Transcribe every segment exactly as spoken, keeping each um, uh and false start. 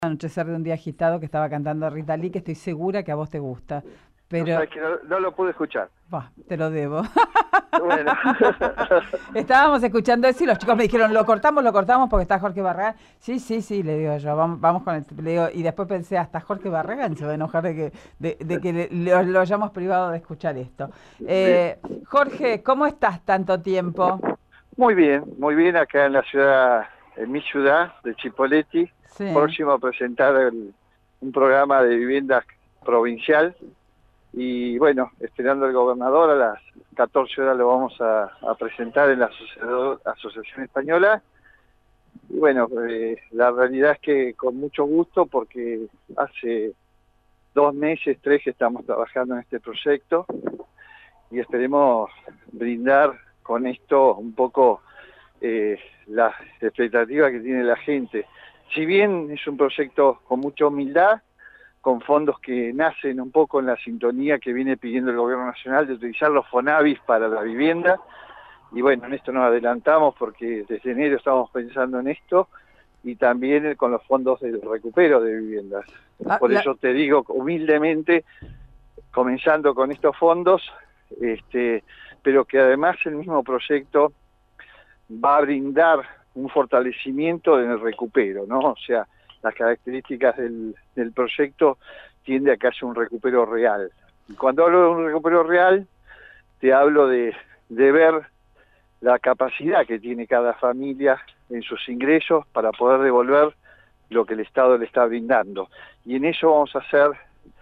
Anochecer de un día agitado que estaba cantando Rita Lee, que estoy segura que a vos te gusta, No pero sabes que no, no lo pude escuchar. bah, te lo debo. Bueno. Estábamos escuchando eso y los chicos me dijeron, lo cortamos, lo cortamos porque está Jorge Barragán. Sí, sí, sí, le digo yo, vamos, vamos con el... Le digo, y después pensé, hasta Jorge Barragán se va a enojar de que, de, de que le- lo, lo hayamos privado de escuchar esto. Sí. Eh, Jorge, ¿cómo estás tanto tiempo? Muy bien, muy bien acá en la ciudad, en mi ciudad de Chipoleti, Sí. próximo a presentar el- un programa de vivienda provincial y bueno, esperando al gobernador a las catorce horas lo vamos a, a presentar en la asocia- Asociación Española y bueno, eh, la realidad es que con mucho gusto porque hace dos meses, tres que estamos trabajando en este proyecto y esperemos brindar con esto un poco eh, las expectativas que tiene la gente. Si bien es un proyecto con mucha humildad, con fondos que nacen un poco en la sintonía que viene pidiendo el gobierno nacional de utilizar los Fonavis para la vivienda, y bueno, en esto nos adelantamos porque desde enero estamos pensando en esto, y también con los fondos del recupero de viviendas. Ah, Por la- eso te digo humildemente, comenzando con estos fondos, este, pero que además el mismo proyecto va a brindar un fortalecimiento en el recupero, ¿no? O sea, las características del, del proyecto tiende a que haya un recupero real. Y cuando hablo de un recupero real, te hablo de, de ver la capacidad que tiene cada familia en sus ingresos para poder devolver lo que el Estado le está brindando. Y en eso vamos a hacer,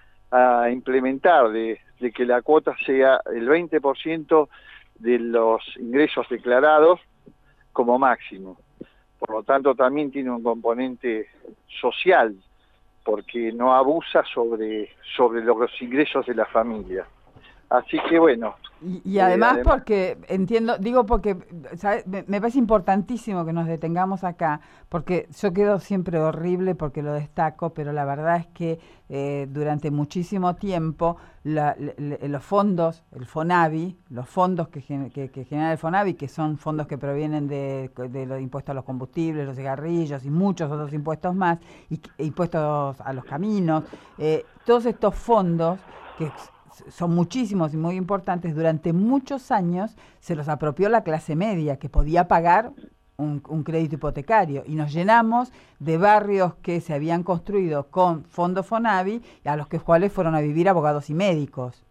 a implementar de, de que la cuota sea el veinte por ciento de los ingresos declarados como máximo. Por lo tanto, también tiene un componente social, porque no abusa sobre, sobre los ingresos de la familia. Así que bueno, Y, y eh, además además, porque, entiendo, digo porque, ¿sabes? Me, me parece importantísimo que nos detengamos acá, porque yo quedo siempre horrible porque lo destaco, pero la verdad es que eh, durante muchísimo tiempo la- le- le- los fondos, el Fonavi, los fondos que, gen- que, que genera el Fonavi, que son fondos que provienen de, de los impuestos a los combustibles, los cigarrillos y muchos otros impuestos más, y que- e impuestos a los caminos, eh, todos estos fondos que son muchísimos y muy importantes, durante muchos años se los apropió la clase media, que podía pagar un, un crédito hipotecario, y nos llenamos de barrios que se habían construido con fondos Fonavi, a los que cuales fueron a vivir abogados y médicos.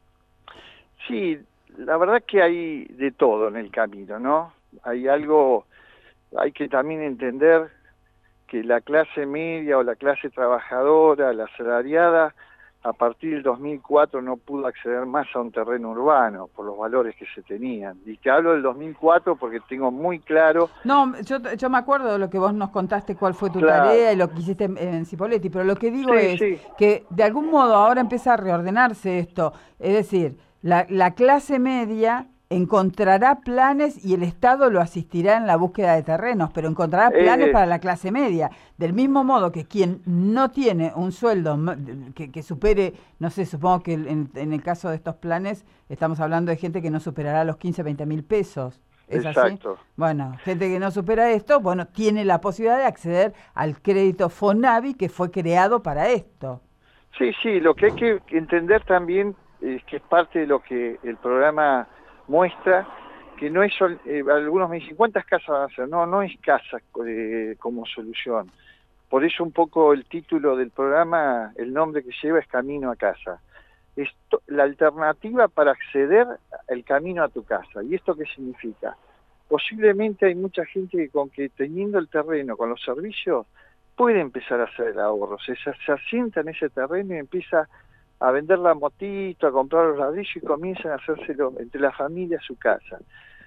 sí, la verdad que hay de todo en el camino, ¿no? Hay algo, hay que también entender que la clase media o la clase trabajadora, la asalariada, a partir del dos mil cuatro no pudo acceder más a un terreno urbano por los valores que se tenían. Y te hablo del dos mil cuatro porque tengo muy claro, No, yo, yo me acuerdo de lo que vos nos contaste, cuál fue tu claro, tarea y lo que hiciste en, en Cipolletti, pero lo que digo sí, es sí, que de algún modo ahora empieza a reordenarse esto. Es decir, la, la clase media encontrará planes y el Estado lo asistirá en la búsqueda de terrenos, pero encontrará planes eh, para la clase media. Del mismo modo que quien no tiene un sueldo ma- que, que supere, no sé, supongo que en, en el caso de estos planes estamos hablando de gente que no superará los quince, veinte mil pesos. ¿Es así? exacto. Bueno, gente que no supera esto, bueno, tiene la posibilidad de acceder al crédito Fonavi que fue creado para esto. Sí, sí, lo que hay que entender también es que es parte de lo que el programa muestra, que no es, sol- eh, algunos me dicen, ¿cuántas casas van a hacer? No, no es casa eh, como solución. Por eso un poco el título del programa, el nombre que lleva es Camino a Casa. Es to- la alternativa para acceder al camino a tu casa. ¿Y esto qué significa? Posiblemente hay mucha gente que con que teniendo el terreno, con los servicios, puede empezar a hacer el ahorro. Se, se, se asienta en ese terreno y empieza a vender la motito, a comprar los ladrillos y comienzan a hacérselo entre la familia a su casa.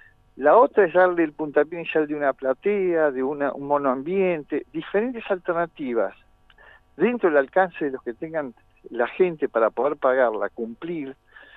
La otra es darle el puntapié inicial de una platea, de una, un monoambiente, diferentes alternativas dentro del alcance de los que tengan la gente para poder pagarla, cumplir,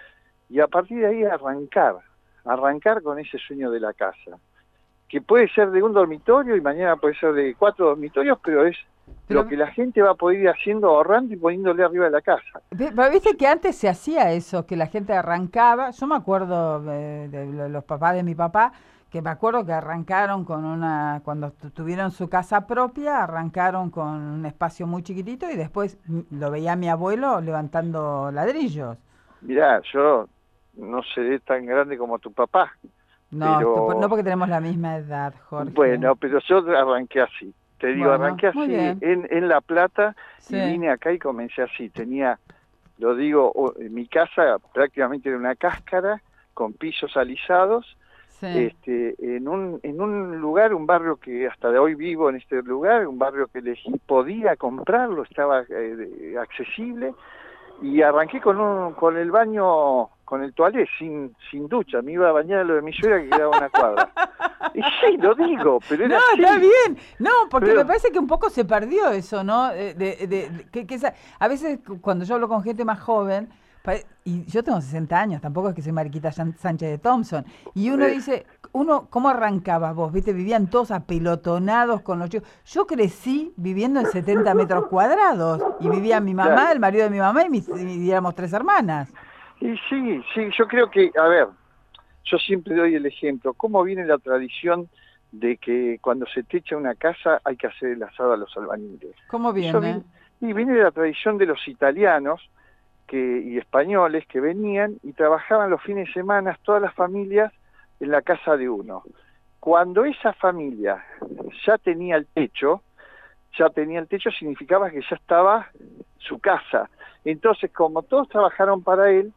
y a partir de ahí arrancar, arrancar con ese sueño de la casa, que puede ser de un dormitorio y mañana puede ser de cuatro dormitorios, pero es lo Pero, que la gente va a poder ir haciendo, ahorrando y poniéndole arriba de la casa. ve- pero viste que antes se hacía eso, que la gente arrancaba, yo me acuerdo eh, de lo- los papás de mi papá, que me acuerdo que arrancaron con una, cuando tu- tuvieron su casa propia, arrancaron con un espacio muy chiquitito y después m- lo veía a mi abuelo levantando ladrillos. Mirá, yo no seré tan grande como tu papá, No, tú- no pero porque tenemos la misma edad, Jorge. bueno, pero yo arranqué así. Te digo, Bueno, arranqué muy así bien. en, en La Plata y Sí, vine acá y comencé así. Tenía, lo digo, o- en mi casa prácticamente era una cáscara con pisos alisados, sí, este, en un, en un lugar, un barrio que hasta de hoy vivo en este lugar, un barrio que elegí, podía comprarlo, estaba eh, de- accesible, y arranqué con un, con el baño, con el toalé, sin, sin ducha, me iba a bañar a lo de mi suegra que quedaba a una cuadra. Y sí, lo digo, pero no, era está así, bien. No, porque me pero parece que un poco se perdió eso, ¿no? Eh, De, de- de- que, que esa- a veces cu- cuando yo hablo con gente más joven, pa- y yo tengo sesenta años, tampoco es que soy Mariquita San- Sánchez de Thompson, y uno eh, dice, uno, ¿cómo arrancabas vos? ¿Viste? Vivían todos apelotonados con los chicos. Yo crecí viviendo en setenta metros cuadrados, y vivía mi claro. mamá, el marido de mi mamá, y, mis, y éramos tres hermanas. Y sí, sí, yo creo que, a ver, yo siempre doy el ejemplo, cómo viene la tradición de que cuando se techa una casa hay que hacer el asado a los albañiles. ¿Cómo Eso viene, viene? y viene de la tradición de los italianos que, y españoles que venían y trabajaban los fines de semana, todas las familias, en la casa de uno. Cuando esa familia ya tenía el techo, ya tenía el techo significaba que ya estaba su casa. Entonces, como todos trabajaron para él,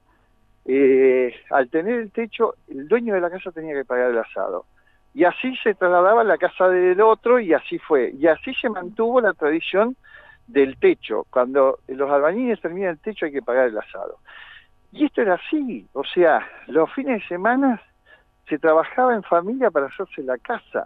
eh, al tener el techo, el dueño de la casa tenía que pagar el asado. Y así se trasladaba a la casa del otro y así fue. Y así se mantuvo la tradición del techo. Cuando los albañiles terminan el techo hay que pagar el asado. Y esto era así, o sea, los fines de semana se trabajaba en familia para hacerse la casa.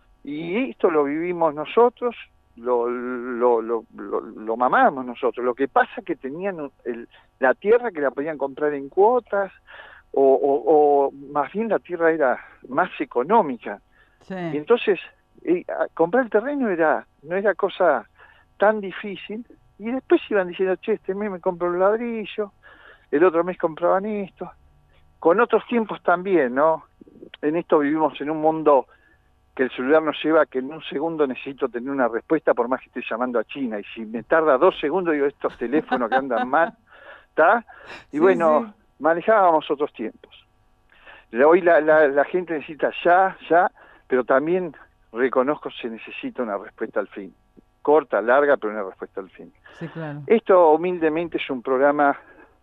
Y esto lo vivimos nosotros, lo, lo, lo, lo, lo mamamos nosotros. Lo que pasa es que tenían un- el, la tierra que la podían comprar en cuotas, o, o, o más bien la tierra era más económica. Sí. Y entonces, eh, a- comprar el terreno era no era cosa tan difícil, y después iban diciendo, che, este mes me compro un ladrillo, el otro mes compraban esto. Con otros tiempos también, ¿no? En esto vivimos en un mundo que el celular nos lleva a que en un segundo necesito tener una respuesta por más que esté llamando a China, y si me tarda dos segundos digo, estos teléfonos que andan mal, ¿está? Y Sí, bueno, sí. manejábamos otros tiempos. Hoy la, la, la gente necesita ya, ya, pero también reconozco se necesita una respuesta al fin. Corta, larga, pero una respuesta al fin. Sí, claro. Esto humildemente es un programa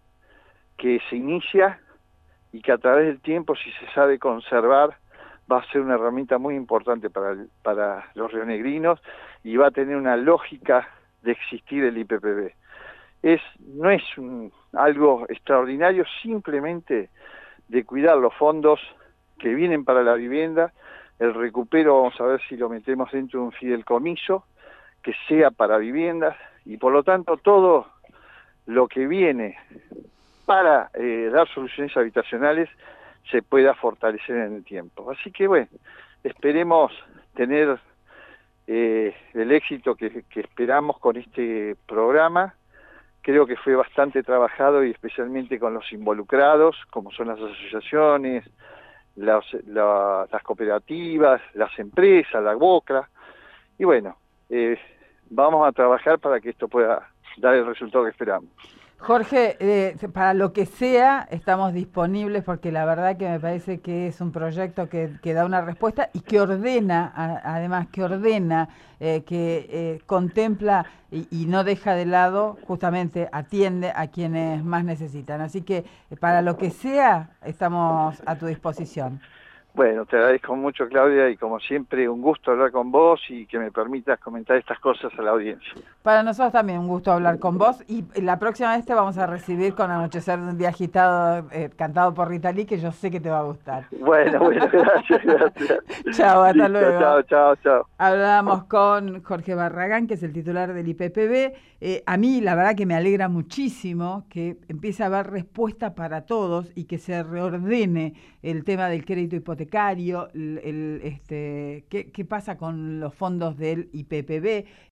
que se inicia y que a través del tiempo, si se sabe conservar, va a ser una herramienta muy importante para, el, para los rionegrinos, y va a tener una lógica de existir el I P P B. Es, no es un, algo extraordinario, simplemente de cuidar los fondos que vienen para la vivienda. El recupero, vamos a ver si lo metemos dentro de un fideicomiso que sea para viviendas, y por lo tanto todo lo que viene para eh, dar soluciones habitacionales se pueda fortalecer en el tiempo. Así que bueno, esperemos tener eh, el éxito que, que esperamos con este programa. Creo que fue bastante trabajado, y especialmente con los involucrados, como son las asociaciones, las, la, las cooperativas, las empresas, la BOCRA. Y bueno, eh, vamos a trabajar para que esto pueda dar el resultado que esperamos. Jorge, eh, para lo que sea, estamos disponibles porque la verdad que me parece que es un proyecto que, que da una respuesta y que ordena, a, además que ordena, eh, que eh, contempla y, y no deja de lado, justamente atiende a quienes más necesitan. Así que eh, para lo que sea, estamos a tu disposición. Bueno, te agradezco mucho, Claudia, y como siempre, un gusto hablar con vos y que me permitas comentar estas cosas a la audiencia. Para nosotros también un gusto hablar con vos, y la próxima vez te vamos a recibir con Anochecer de un día agitado, eh, cantado por Rita Lee, que yo sé que te va a gustar. Bueno, bueno, gracias, gracias. Chao, hasta Listo, luego. chao, chao, chao. Hablamos con Jorge Barragán, que es el titular del I P P B. Eh, a mí la verdad que me alegra muchísimo que empiece a haber respuesta para todos y que se reordene el tema del crédito hipotecario, el, el, este, qué, qué pasa con los fondos del I P P B,